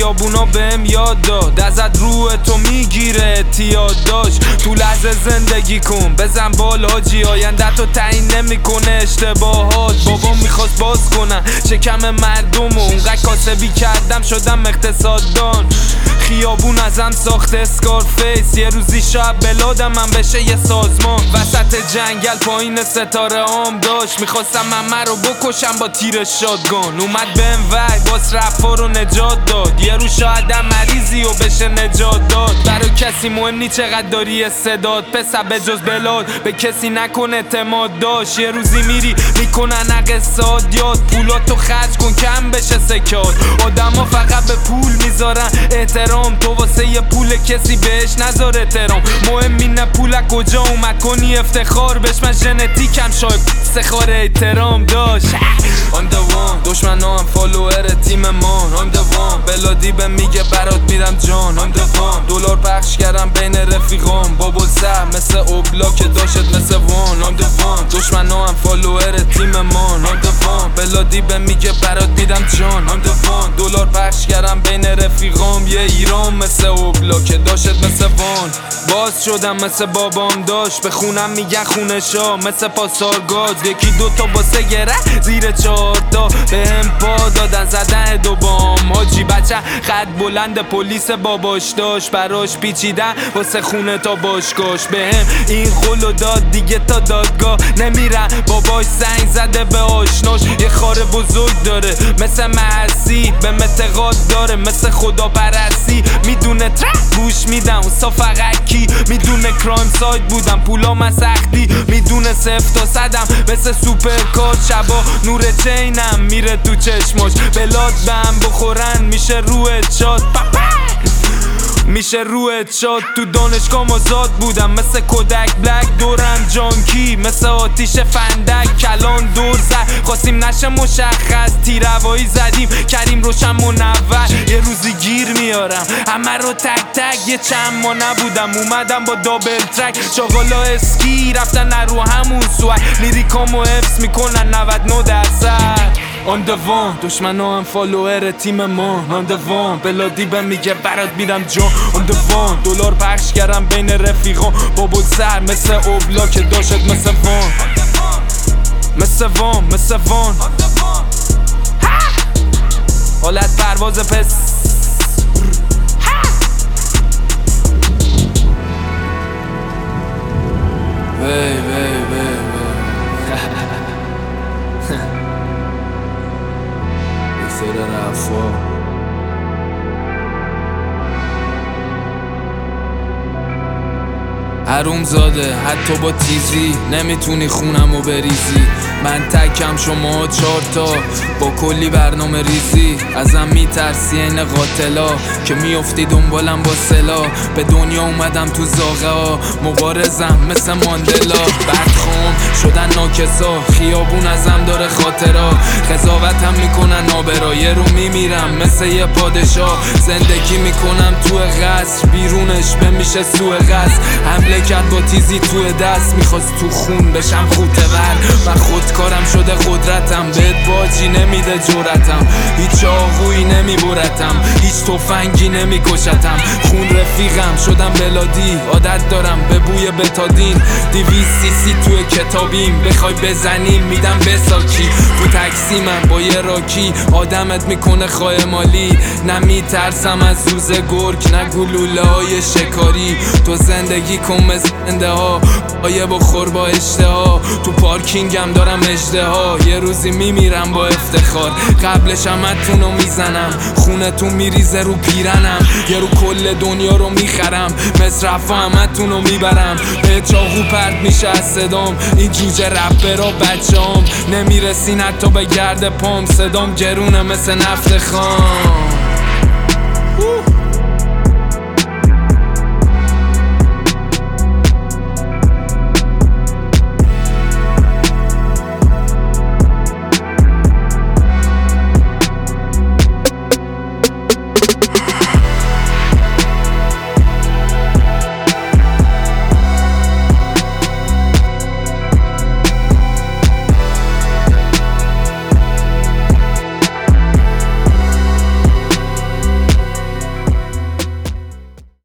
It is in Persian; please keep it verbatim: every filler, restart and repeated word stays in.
خیابونا بهم یاد داد ازت روح تو میگیره اعتیاد داشت. تو لحظه زندگی کن بزن بال حاجی، آینده تو تعیین نمیکنه اشتباهات. بابا میخواست باز کنم شکم مردم و اونقدر کاسبی کردم شدم اقتصاددان. خیابون ازم ساخت اسکارفیس، یه روزی شاید بلادم من بشه یه سازمان. وسط جنگل پایین ستاره عام داشت، میخواستم ممه رو بکشم با تیر شاتگان. اومد بهم وای باز رفا رو نجات داد، یه رو شایدم مریضی و بشه نجات داد. برای کسی مهم نی چقدر داری استعداد، پسر به جز بلاد به کسی نکن اعتماد داشت. یه روزی میری میکنن اقتصاد یاد، پولاتو خرج کن کم بشه سکات. آدما فقط به پول میذارن احترام، تو واسه یه پول کسی بهش نذار احترام. مهم اینه پول کجا اومد کنی افتخار بهش، من ژنتیکم شاید سخار احترام داشت. I'm the one دشمنا هم فالوور تیم مان. I'm the one بلادی به میگه برات میدم جان. I'm the one دلار پخش کردم بین رفیقام با بلسر مثل اوبلا که داشت مثل وان. I'm the one دشمنا هم فالوور تیم مان. I'm the one بلادی به میگه برات میدم جان. I'm the one دلار پخش کردم بین رفیقام یه ایران مثل اوبلا که داشت مثل وان. باز شدم مثل بابام داشت، به خونم میگن خونشا مثل پاسارگاز. یکی دوتا باسه گره زیر چهارتا به هم پا دادن زدن دو بام. حاجی بچه خط بلند پلیس باباش داشت، براش پیچیدن واسه خونه تا باشگاش. به هم این قولو داد دیگه تا دادگاه نمیرن، باباش زنگ زده به آشناش. یه خار بزرگ داره مثل محسی، به متقاد داره مثل خدا پرستی. میدونه ترک گوش میدم اون فقط کی میدونه کرایم سایت بودم پولا من سختی. میدونه صفر تا صدم مثل سوپرکار، شبا نور چینم میره تو چشماش. بلاد بهم بخورن میشه روحت شاد، میشه روحت شاد. تو دانشگاه مازاد بودم مثل کودک بلک، دورم جانکی مثل آتیش فندک. کلان دور زد خواستیم نشه مشخص، تیروایی زدیم کریم روشن منور. یه روزی گیر میارم همه رو تک تک، یه چند ما نبودم اومدم با دابل ترک. شاغالا اسکی رفتن رو همون سوک، لیریکامو حفظ میکنن نود و نه درصد. I'm the one دشمنا هم فالوور تیم ما. I'm the one بلادی به میگه برات میدم جان. I'm the one دلار پخش کردم بین رفیقان با بلسر مثل اوبلا که داشت مثل وان. مثل وان مثل وان حالت پرواز پس. وی وی وی حروم زاده حتی با تیزی نمیتونی خونمو بریزی. من تکم شما چارتا با کلی برنامه ریزی. ازم میترسی این قاتلا که میافتی دنبالم با سلا. به دنیا اومدم تو زاغه ها مبارزم مثل ماندلا. بدخوام شدن ناکسا خیابون ازم داره خاطرا. قضاوتم میکنن آبرا، یه رو میمیرم مثل یه پادشاه. زندگی میکنم تو قصر بیرونش بمیشه سوء قصد. حمله کرد با تیزی تو دست، میخواست تو خون بشم خوته بر. و خودکارم شده قدرتم، بهت باجی نمیده جرتم. هیچ آقویی نمیبرتم، هیچ تفنگی نمیکشتم. خون رفیقم شدم بلادی، عادت دارم به بوی بتادین. دیویس سی سی توی کتابیم، بخوای بزنیم میدم بساکی. تو تکسی من با یه راکی آدمت میکنه خواه مالی. نمیترسم از زوز گرگ نه گلوله های شکاری. تو زندگی کن مزنده ها آیه بخور با اشتها. تو پارکینگم دارم اجده ها، یه روزی میمیرم با افتخار. قبلش همتونو میزنم، خونتون میریزه رو پیرنم. یه رو کل دنیا رو میخرم، مصرفا همتونو میبرم. به چاقو پرد میشه از صدام، این جوجه رپرا بچه هم نمیرسین حتی به گرد پام. صدام گرونه مثل نفت خام.